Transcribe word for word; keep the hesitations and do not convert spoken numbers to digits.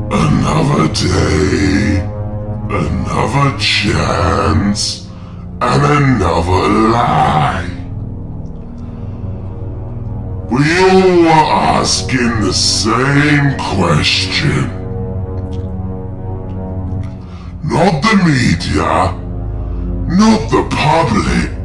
Another day, another chance, and another lie. We all were asking the same question. Not the media, not the public,